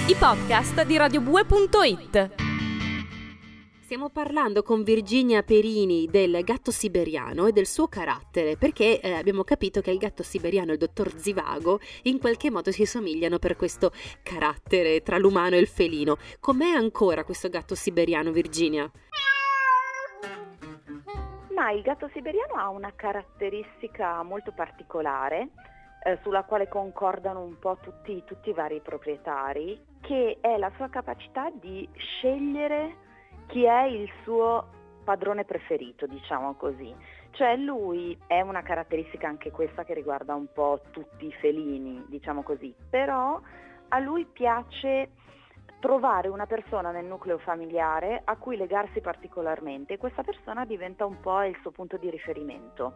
I podcast di radiobue.it. Stiamo parlando con Virginia Perini del gatto siberiano e del suo carattere, perché abbiamo capito che il gatto siberiano e il dottor Zivago in qualche modo si somigliano per questo carattere tra l'umano e il felino. Com'è ancora questo gatto siberiano, Virginia? Ma il gatto siberiano ha una caratteristica molto particolare, sulla quale concordano un po' tutti i vari proprietari, che è la sua capacità di scegliere chi è il suo padrone preferito, diciamo così. Cioè lui è una caratteristica anche questa che riguarda un po' tutti i felini, diciamo così, però a lui piace trovare una persona nel nucleo familiare a cui legarsi particolarmente e questa persona diventa un po' il suo punto di riferimento.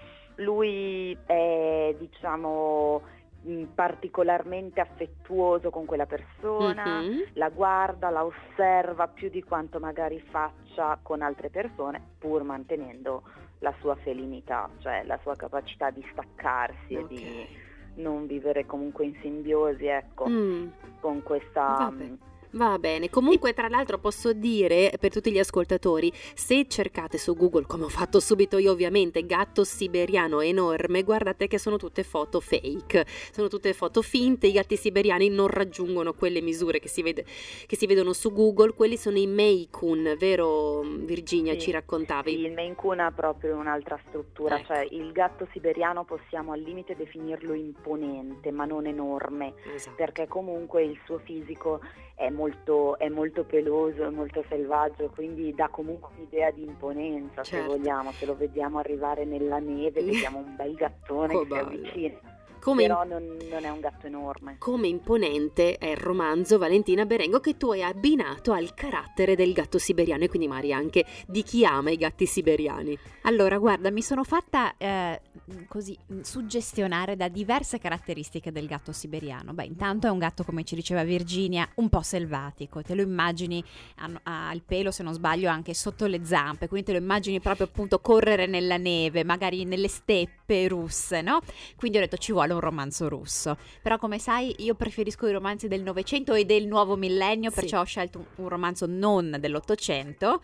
Lui è, diciamo, particolarmente affettuoso con quella persona, la guarda, la osserva più di quanto magari faccia con altre persone, pur mantenendo la sua felinità, cioè la sua capacità di staccarsi e di non vivere comunque in simbiosi, ecco, con questa... Va bene, comunque tra l'altro posso dire per tutti gli ascoltatori, se cercate su Google, come ho fatto subito io ovviamente, gatto siberiano enorme, guardate che sono tutte foto fake, sono tutte foto finte, i gatti siberiani non raggiungono quelle misure che si vedono su Google, quelli sono i Maine Coon, vero Virginia, sì, ci raccontavi? Sì, il Maine Coon ha proprio un'altra struttura, ecco. Cioè il gatto siberiano possiamo al limite definirlo imponente, ma non enorme, Esatto. perché comunque il suo fisico è molto peloso, è molto selvaggio, quindi dà comunque un'idea di imponenza, certo. Se vogliamo, se lo vediamo arrivare nella neve, vediamo un bel gattone che si avvicina. Però non è un gatto enorme. Come imponente è il romanzo, Valentina Berengo, che tu hai abbinato al carattere del gatto siberiano e quindi Maria anche di chi ama i gatti siberiani. Allora guarda, mi sono fatta così suggestionare da diverse caratteristiche del gatto siberiano. Beh, intanto è un gatto, come ci diceva Virginia, un po' selvatico, te lo immagini, ha il pelo se non sbaglio anche sotto le zampe, quindi te lo immagini proprio appunto correre nella neve, magari nelle steppe russe, no? Quindi ho detto ci vuole un romanzo russo, però come sai io preferisco i romanzi del Novecento e del nuovo millennio, perciò ho scelto un romanzo non dell'Ottocento,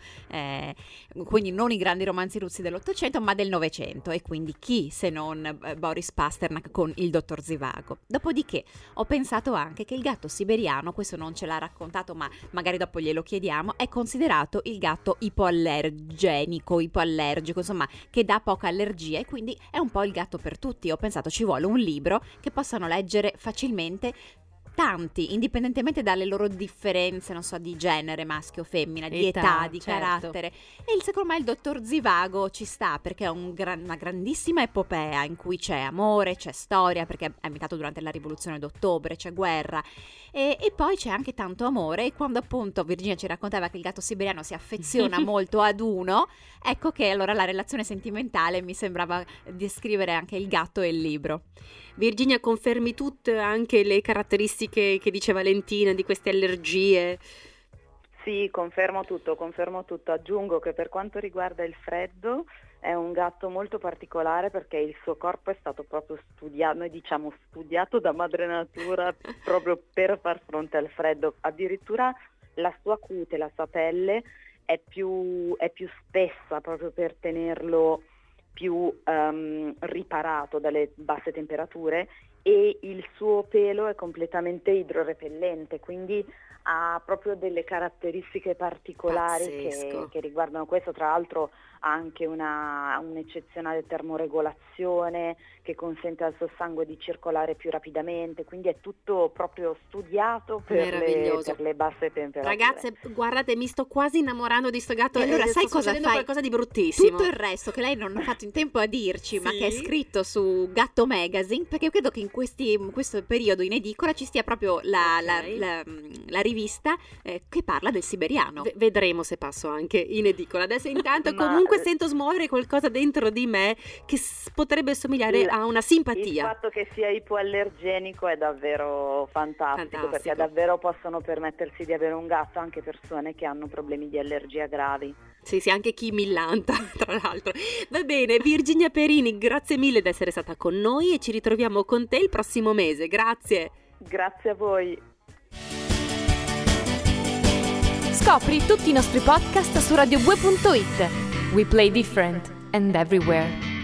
quindi non i grandi romanzi russi dell'Ottocento ma del Novecento, e quindi chi se non Boris Pasternak con il dottor Zivago. Dopodiché ho pensato anche che il gatto siberiano, questo non ce l'ha raccontato ma magari dopo glielo chiediamo, è considerato il gatto ipoallergico, insomma che dà poca allergia e quindi è un po' il gatto per tutti. Ho pensato ci vuole un libro che possano leggere facilmente tanti, indipendentemente dalle loro differenze, non so, di genere, maschio o femmina, di età, di carattere. E secondo me il dottor Zivago ci sta, perché è una grandissima epopea in cui c'è amore, c'è storia, perché è ambientato durante la rivoluzione d'ottobre, c'è guerra, e poi c'è anche tanto amore. E quando appunto Virginia ci raccontava che il gatto siberiano si affeziona molto ad uno, ecco che allora la relazione sentimentale mi sembrava descrivere anche il gatto e il libro. Virginia, confermi tutte anche le caratteristiche che dice Valentina di queste allergie? Sì, confermo tutto. Aggiungo che per quanto riguarda il freddo è un gatto molto particolare perché il suo corpo è stato proprio studiato, noi diciamo studiato da madre natura proprio per far fronte al freddo. Addirittura la sua cute, la sua pelle è più spessa proprio per tenerlo più riparato dalle basse temperature, e il suo pelo è completamente idrorepellente, quindi ha proprio delle caratteristiche particolari che riguardano questo. Tra l'altro ha anche un'eccezionale termoregolazione che consente al suo sangue di circolare più rapidamente, quindi è tutto proprio studiato per le basse temperature. Ragazze, guardate, mi sto quasi innamorando di sto gatto. E allora sai cosa fai? Qualcosa di bruttissimo. Tutto il resto che lei non ha fatto in tempo a dirci, ma che è scritto su Gatto Magazine, perché io credo che in questo periodo in edicola ci stia proprio la rivista che parla del siberiano. Vedremo se passo anche in edicola. Adesso intanto comunque sento smuovere qualcosa dentro di me che potrebbe somigliare a una simpatia. Il fatto che sia ipoallergenico è davvero fantastico, perché davvero possono permettersi di avere un gatto anche persone che hanno problemi di allergia gravi. Sì, anche chi millanta, tra l'altro. Va bene, Virginia Perini, grazie mille di essere stata con noi e ci ritroviamo con te il prossimo mese. Grazie. Grazie a voi. Scopri tutti i nostri podcast su radio2.it. We play different and everywhere.